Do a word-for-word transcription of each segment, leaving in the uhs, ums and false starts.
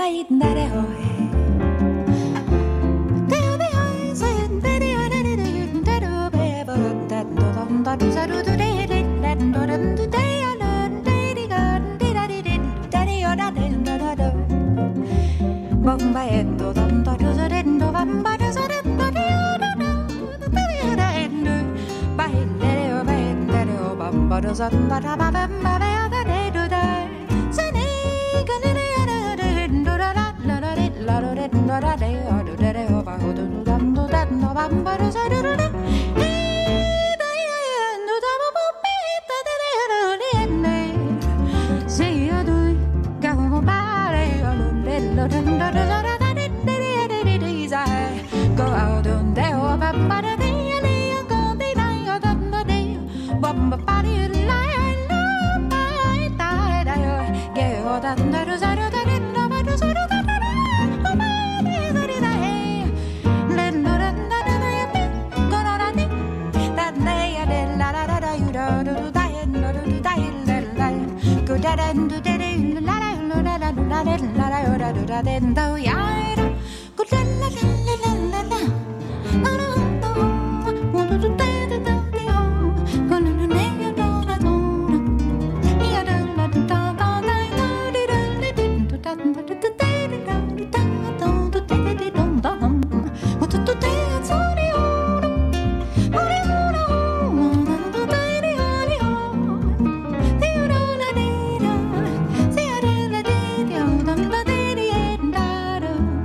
Da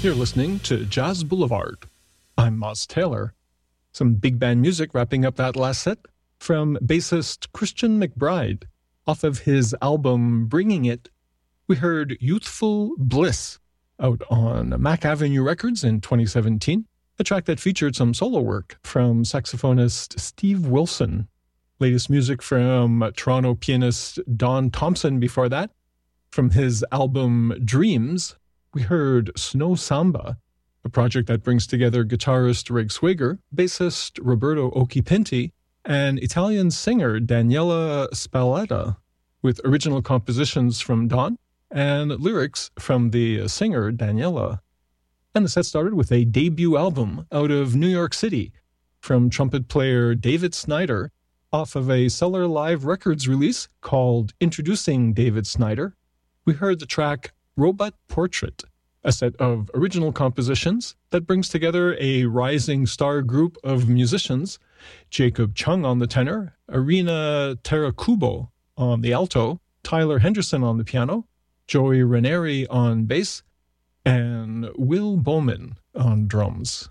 You're listening to Jazz Boulevard. I'm Moz Taylor. Some big band music wrapping up that last set from bassist Christian McBride. Off of his album Bringing It, we heard Youthful Bliss, out on Mac Avenue Records in twenty seventeen, a track that featured some solo work from saxophonist Steve Wilson. Latest music from Toronto pianist Don Thompson before that. From his album Dreams, we heard Snow Samba, a project that brings together guitarist Reg Swager, bassist Roberto Occhipinti, and Italian singer Daniela Spalletta, with original compositions from Don and lyrics from the singer Daniela. And the set started with a debut album out of New York City from trumpet player David Snyder off of a Cellar Live Records release called Introducing David Snyder. We heard the track Robot Portrait, a set of original compositions that brings together a rising star group of musicians, Jacob Chung on the tenor, Irina Terakubo on the alto, Tyler Henderson on the piano, Joey Ranieri on bass, and Will Bowman on drums.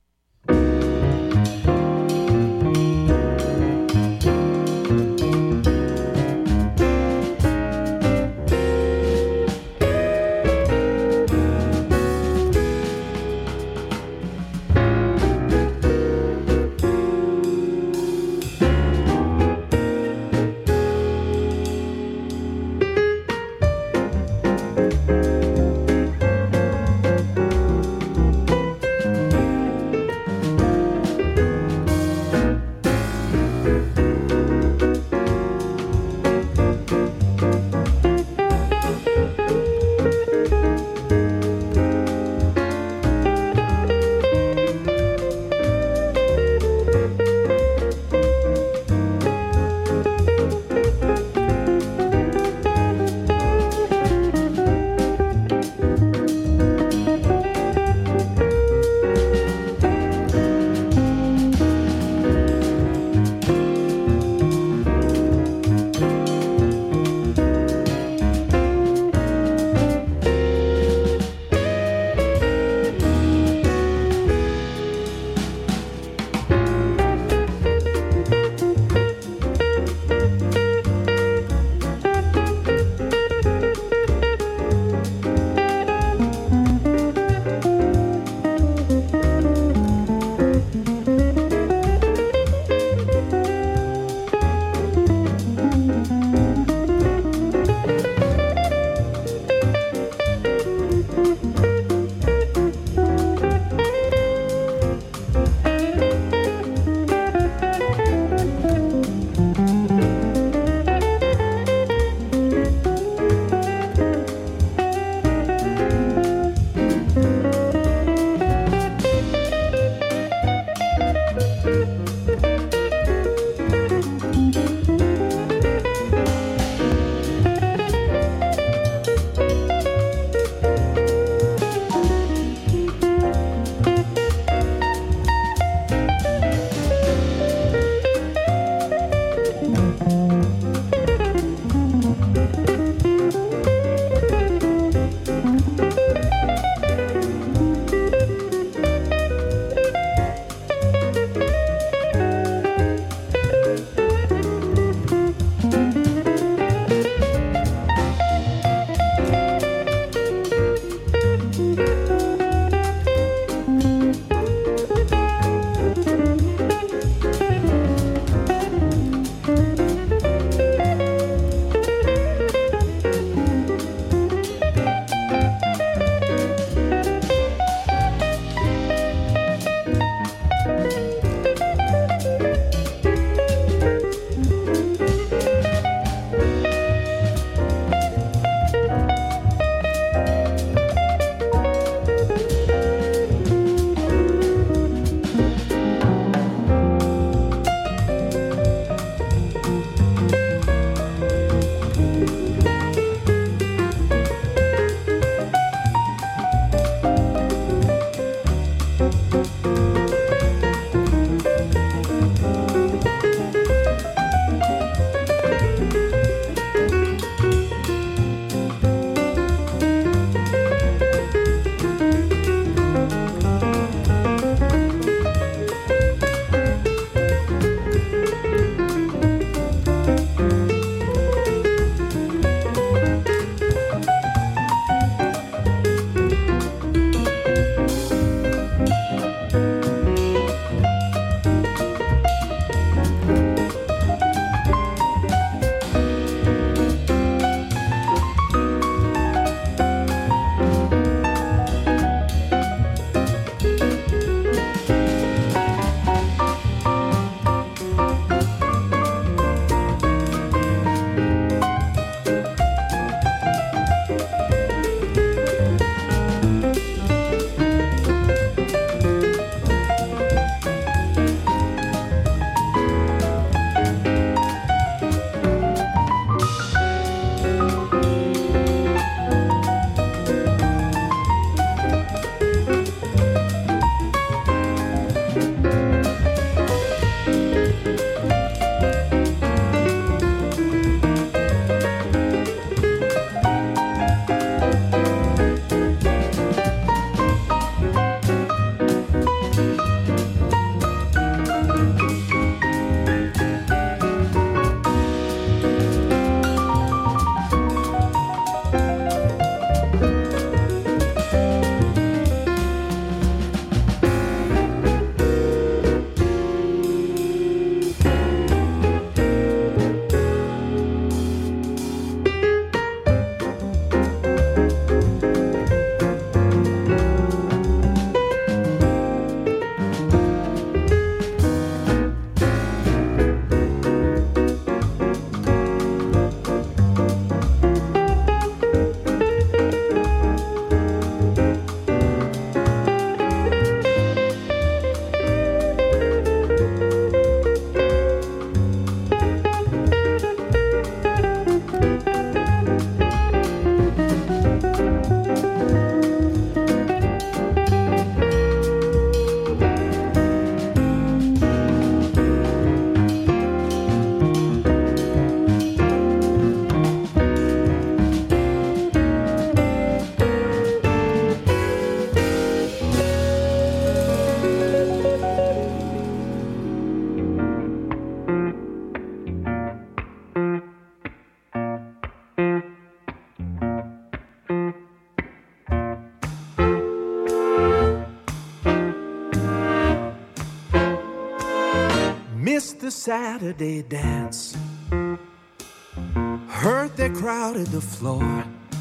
Missed the Saturday dance, heard they crowded the floor,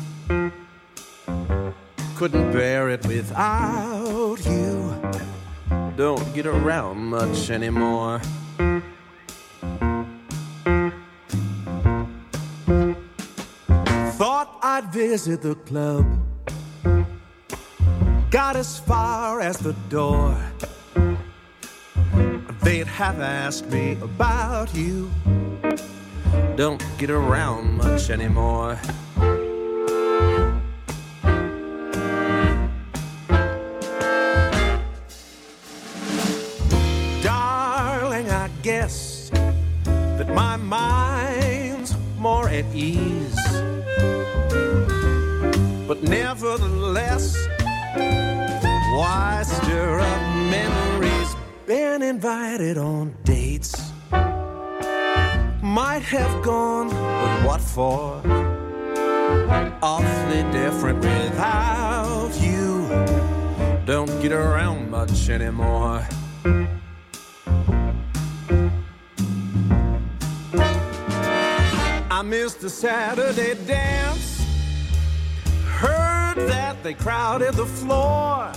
couldn't bear it without you, don't get around much anymore. Thought I'd visit the club, got as far as the door. They'd have asked me about you, don't get around much anymore. Darling, I guess that my mind's more at ease, but nevertheless, why stir up memories? Been invited on dates, might have gone, but what for? Awfully different without you, don't get around much anymore. I missed the Saturday dance, heard that they crowded the floor.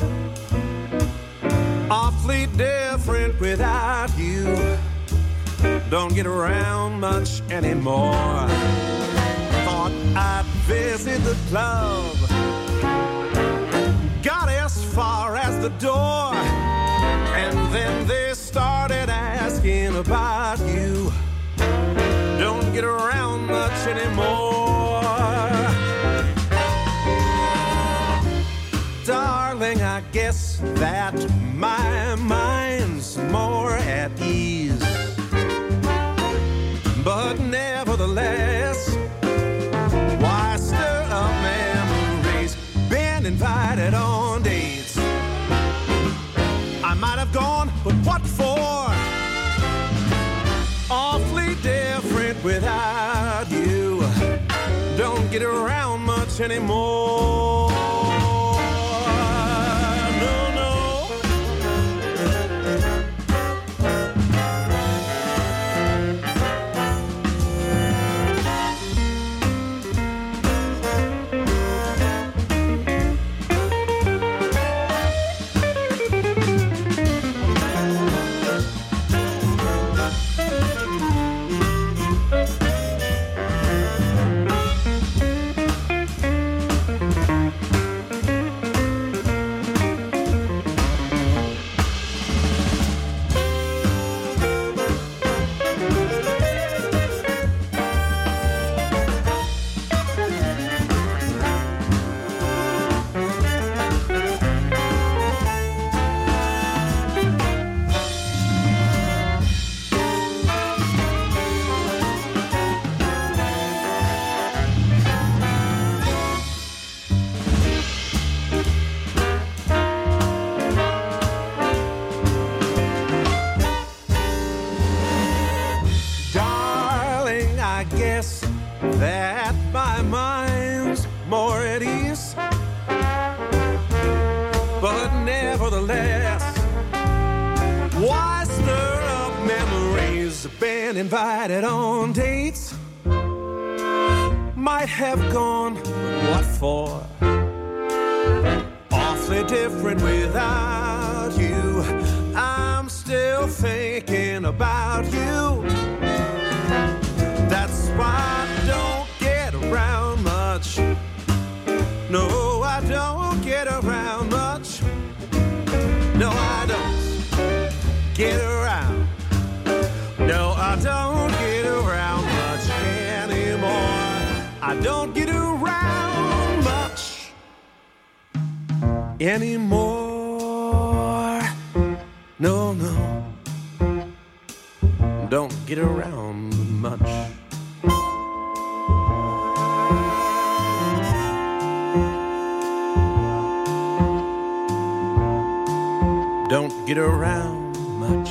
Awfully different without you, don't get around much anymore. Thought I'd visit the club, got as far as the door, and then they started asking about you, don't get around much anymore. Darling, I guess that my mind's more at ease, but nevertheless, why stir up memories? Been invited on dates, I might have gone, but what for? Awfully different without you, don't get around much anymore. guess that my mind's more at ease. But nevertheless, why stir up memories? Been invited on dates, might have gone, what for? Awfully different without you. I'm still thinking about you. That's why I don't get around much. No, I don't get around much. No, I don't get around. No, I don't get around much anymore. I don't get around much anymore. No, no, don't get around much. Don't get around much.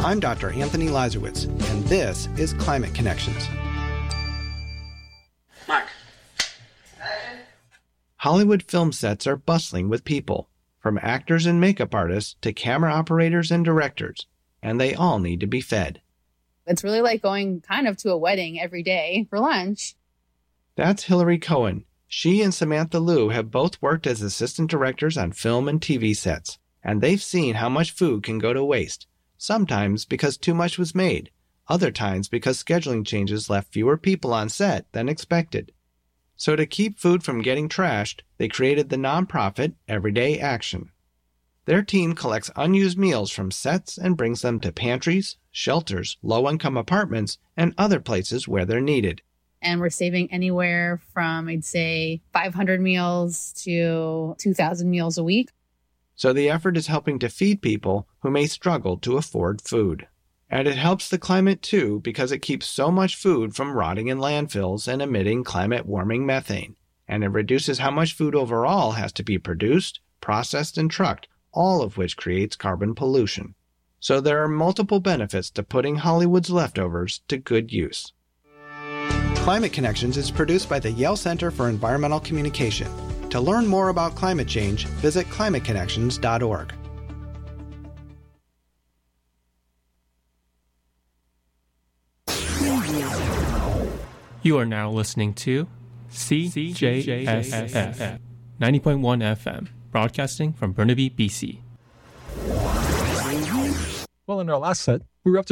I'm Doctor Anthony Lazarowitz, and this is Climate Connections. Mark. Hollywood film sets are bustling with people, from actors and makeup artists to camera operators and directors, and they all need to be fed. It's really like going kind of to a wedding every day for lunch. That's Hillary Cohen. She and Samantha Liu have both worked as assistant directors on film and T V sets, and they've seen how much food can go to waste, sometimes because too much was made, other times because scheduling changes left fewer people on set than expected. So to keep food from getting trashed, they created the nonprofit Everyday Action. Their team collects unused meals from sets and brings them to pantries, shelters, low-income apartments, and other places where they're needed. And we're saving anywhere from, I'd say, five hundred meals to two thousand meals a week. So the effort is helping to feed people who may struggle to afford food. And it helps the climate too, because it keeps so much food from rotting in landfills and emitting climate-warming methane. And it reduces how much food overall has to be produced, processed, and trucked, all of which creates carbon pollution. So there are multiple benefits to putting Hollywood's leftovers to good use. Climate Connections is produced by the Yale Center for Environmental Communication. To learn more about climate change, visit climate connections dot org. You are now listening to C J S F ninety point one F M, broadcasting from Burnaby, B C. Well, in our last set, we were up to